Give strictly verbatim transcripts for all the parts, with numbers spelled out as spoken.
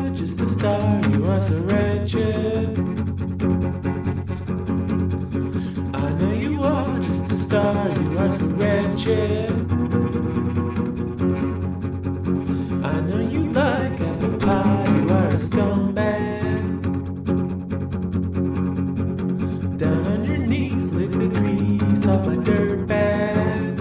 are just a star, you are so wretched. I know you are just a star, you are so wretched. I know you like apple pie, you are a scumbag. Down on your knees, lick the grease off my dirt bag.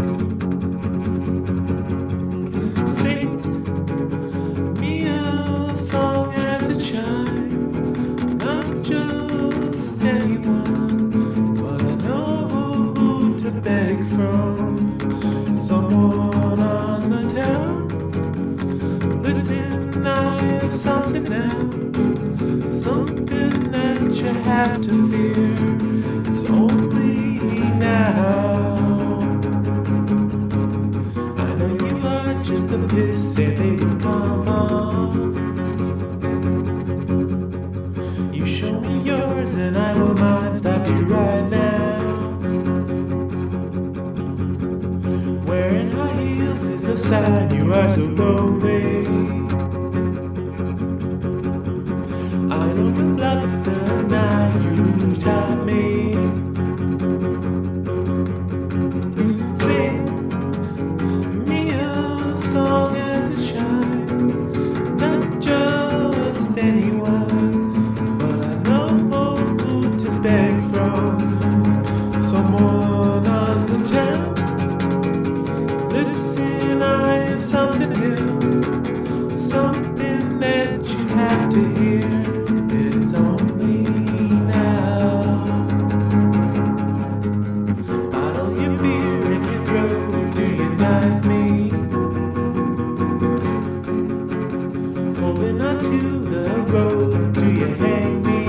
Sing me a song as it shines, not just anyone, but I know who to beg from. Someone on the town. Listen, I have something now, something that you have to fear. It's only now. I know you are just a piss, say baby, come on. You show me yours and I will mine. Stop you right now. Wearing high heels is a sign you are so lonely. I know you love the night you taught me. Sing me a song as it shines, not just anyone, but I know who to beg from. Someone on the town. Listen, I have something new, something that you have to hear. It's only now. Bottle your beer in your throat, do you knife me? Holding on to the road, do you hang me?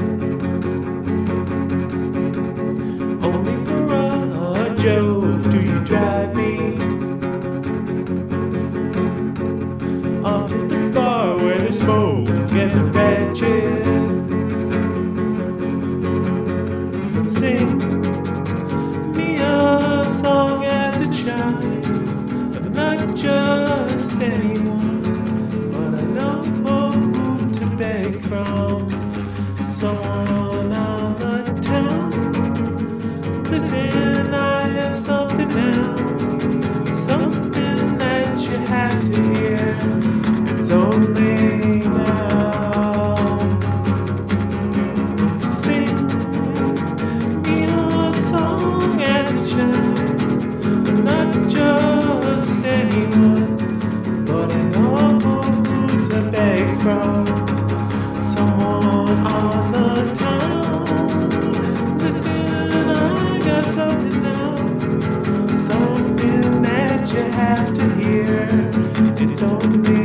Only for a, a joke, do you drive me? Off to the bar where there's smoke and the wretched. Sing me a song as it shines, of not just anyone, but I know who to beg from. Someone on the town. Listen, I have something now, something that you have to hear. It's only now. Sing me a song as it shines, not just anyone, but I know who to beg from. Someone on the town. Listen, I got something now, something that you have to hear. It's only